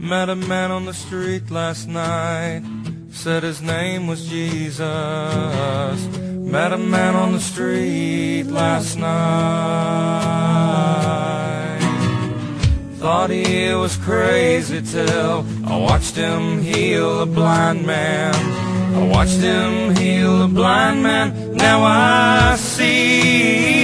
Met a man on the street last night, said his name was Jesus. Met a man on the street last night. Thought he was crazy till I watched him heal a blind man. I watched him heal a blind man. Now I see